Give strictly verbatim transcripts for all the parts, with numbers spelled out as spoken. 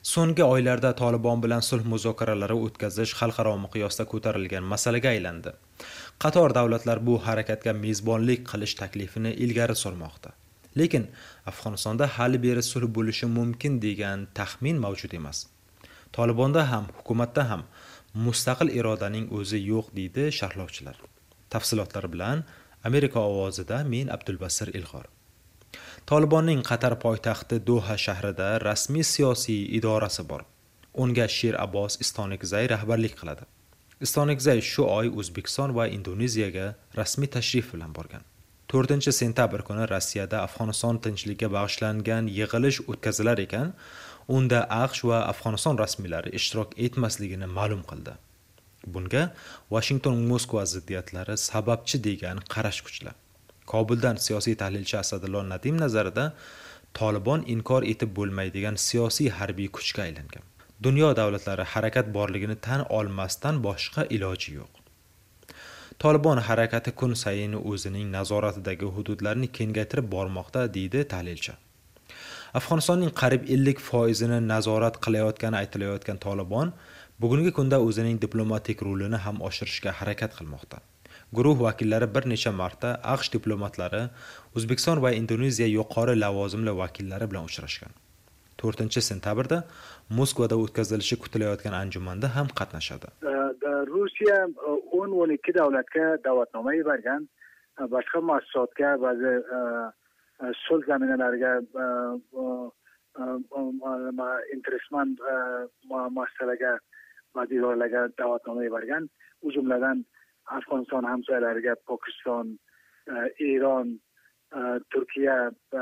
So'nggi oylarda Tolibon bilan sulh muzokaralari o'tkazish xalqaro miqyosda ko'tarilgan masalaga aylandi. Qator davlatlar bu harakatga mezbonlik qilish taklifini ilgari surmoqda. Lekin Afg'onistonda hali beri sulh bo'lishi mumkin degan taxmin mavjud emas. Tolibonda ham, hukumatda ham mustaqil irodaning o'zi yo'q deydi sharhlovchilar. Tafsilotlar bilan Amerika ovozida men Abdulbasir Ilg'or. Tolibonning Qatar poytaxti Doha shahrida rasmiy siyosiy idorasi bor. Unga Sher Abbos Istonikzay rahbarlik qiladi. Istonikzay shu oy O'zbekiston va Indoneziyaga rasmiy tashrif bilan borgan. to'rtinchi sentabr kuni Rossiyada Afg'oniston tinchligiga bag'ishlangan yig'ilish o'tkazilar ekan, unda AQSh va Afg'oniston rasmiylari ishtirok etmasligini ma'lum qildi. Bunga Washington-Moskva ziddiyatlari sababchi degan qarash kuchli. Kobuldan siyosiy tahlilchi Asadullo Nadim nazarida Tolibon inkor etib bo'lmaydigan siyosiy harbiy kuchga aylangan. Dunyo davlatlari harakat borligini tan olmasdan boshqa iloji yo'q. Tolibon harakati kun sayin o'zining nazoratidagi hududlarni kengaytirib bormoqda deydi tahlilchi. Afg'onistonning qariyb ellik foizini nazorat qilayotgani aytilayotgan Tolibon bugungi kunda o'zining diplomatik rolini ham oshirishga harakat qilmoqda. Guruh vakillari bir necha marta AQSh diplomatlari, O'zbekiston va Indoneziya yuqori lavozimli vakillari bilan uchrashgan. to'rtinchi sentabrda Moskvada o'tkazilishi kutilayotgan anjumanda ham qatnashadi. Rossiya o'n o'n ikki davlatga da'vatnoma yuborgan, boshqa muassasotga, ba'zi sulh zaminalariga interesmand muassasalarga va idoralarga da'vatnoma yuborgan. U jumladan Afg'oniston hamsoyalariga Pokiston, Eron, Turkiya,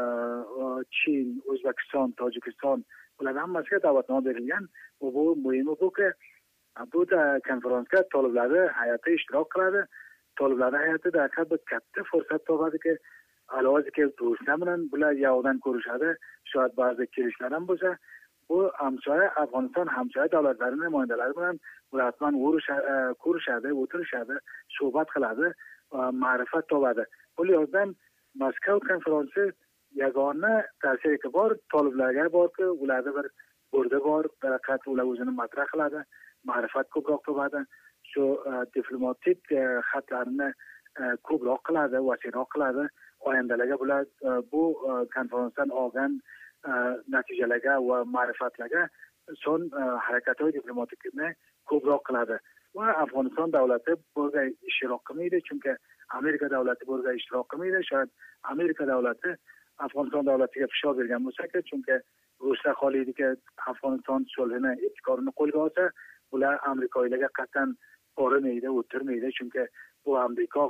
Chin, O'zbekiston, Tojikiston ular hammasiga da'vatnoma berilgan. Bu muhimi buki bu da konferensga toliblarni hay'ati ishtirok qiladi. Toliblarni hay'atida bir katta fursat topadiki, alohida Ruslar bilan bular yovdan ko'rishadi. Shoyat ba'zi kelishlar ham bo'lsa, bu hamsoya Afg'oniston hamsoya davlatlarining namoyandalari bilan rasman ko'rishadi, o'tirishadi, suhbat qiladi, ma'rifat topadi. Bu yozdan Moskva konferensi yagona ta'siri bor, toliblarga borki, ularda bir o'rda bor, faqat ular o'zini matrah qiladi, ma'rifat ko'proq topadi. Shu diplomatik xatlarni ko'proq qiladi, vositaroq qiladi. Oyandalarga bular bu konferensdan olgan natijalarga va ma'rifatlarga son harakatlar diplomatikni ko'proq qiladi. Va Afg'oniston davlati bunga ishtirok qilmaydi, chunki Amerika davlati bunga ishtirok qilmaydi. Shoyat Amerika davlati Afg'oniston davlatiga fishor bergan bo'lsa, chunki Ruslar xohlaydiki Afg'oniston sulhini, ibtikorini qo'lga olsa, bular Amerikaliklarga qat'an o'rinmaydi, o'tirmaydi, chunki bu Amerika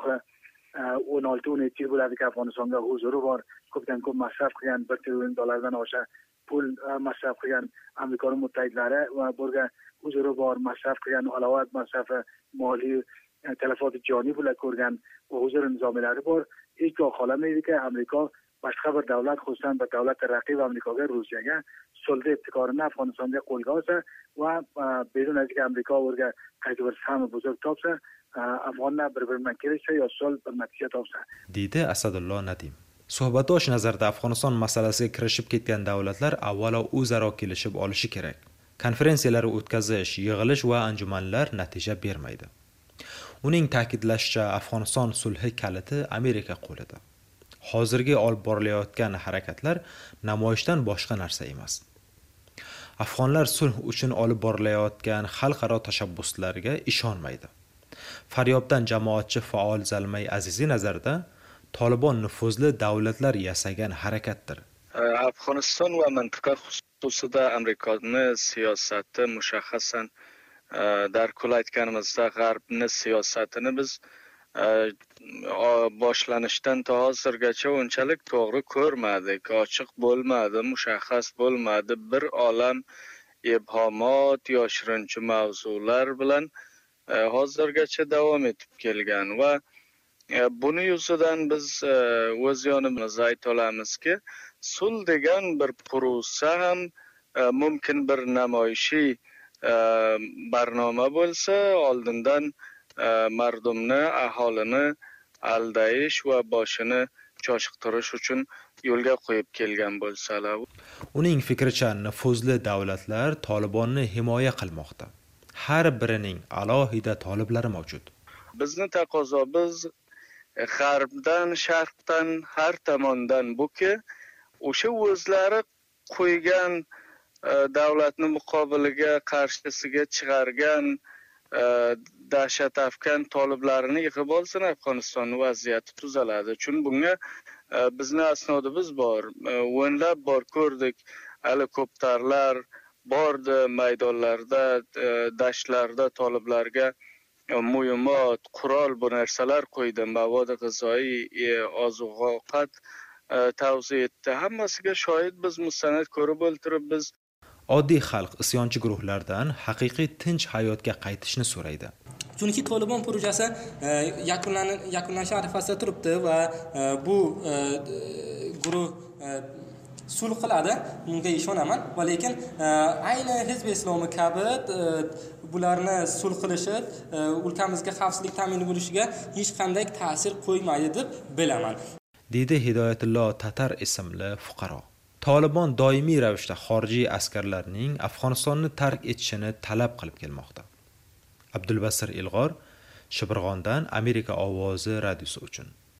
o'n olti o'n yetti yil bo'ladiki Afg'onistonga huzuri bor, ko'pdan ko'p masraf qilgan, bir trillion dollardan osha pul masraf qilgan Amerika muttahidlari va bunga huzuri bor, masraf qilgan, alovat masrafi, moliy, talafoti joniy bular ko'rgan huzur nizomlari bor. Hech kim xohlamaydiki Amerika boshqa bir davlat, xususan bir davlat raqib Amerikaga, Rossiyaga sulh ibtikorini Afg'onistonga qo'lga olsa va bedunajga Amerika o'rga qaysi bir sami buzurg topsa, Afg'onlar bir-biridan kelishsa yo sulh bir natija topsa, deydi Asadullo Nadim. Suhbatdosh nazarda Afg'oniston masalasiga kirishib ketgan davlatlar avvalo o'zaro kelishib olishi kerak. Konferensiyalar o'tkazish, yig'ilish va anjumanlar natija bermaydi. Uning ta'kidlashicha, Afg'oniston sulhi kaliti Amerika qo'lida. Hozirgi olib borilayotgan harakatlar namoyishdan boshqa narsa emas. Afg'onlar sulh uchun olib borilayotgan xalqaro tashabbuslarga ishonmaydi. Faryobdan jamoatchi faol Zalmay Aziziy nazarida Tolibon nufuzli davlatlar yasagan harakatdir. Afg'oniston va mintaqa xususida Amerikaning siyosati mushaxasan dar kul aytganimizda G'arbning siyosatini biz boshlanishdan to hozirgacha unchalik to'g'ri ko'rmadik, ochiq bo'lmadi, mushaxas bo'lmadi. Bir olam ibhomot, yoshirinchi mavzular bilan hozirgacha davom etib kelgan va buni yuzidan biz o'z yonimizda ayta olamizki, sulh degan bir purusa ham mumkin bir namoyishiy barnoma bo'lsa, oldindan mardumni, aholini aldayish va boshini choshiqtirish uchun yo'lga qo'yib kelgan bo'lsalar. Uning fikricha, nufuzli davlatlar Tolibonni himoya qilmoqda. Har birining alohida toliblari mavjud. Bizni taqozo biz g'arbdan, sharqdan, har tomondan buki o'sha o'zlari qo'ygan davlatni muqobiliga qarshisiga chiqargan dahshat afkan toliblarini yig'ib olsin, Afg'onistonning vaziyati tuzaladi. Chunki bunga bizni asnodimiz bor. O'nlab bor ko'rdik, helikopterlar bordi maydonlarda, dashtlarda toliblarga muyumot, qurol bu narsalar qo'ydi, mavod g'izoi, oziq-ovqat tavsiya etdi. Hammasiga shohid biz, mustanad ko'rib o'ltirib biz. Oddiy xalq isyonchi guruhlardan haqiqiy tinch hayotga qaytishni so'raydi. Chunki Tolibon projasi yakunlanish arafasida turibdi va bu guruh sulh qiladi, bunga ishonaman. Va lekin ayni Hizb Islomi kabi bularni sulh qilishi o'lkamizga xavfsizlik ta'min bo'lishiga hech qanday ta'sir qo'ymaydi deb bilaman, deydi Hidoyatullo Tatar ismli fuqaro. Tolibon doimiy ravishda xorijiy askarlarning Afg'onistonni tark etishini talab qilib kelmoqda. Abdulbasir Ilg'or, Shibirg'ondan Amerika ovozi radiosi uchun.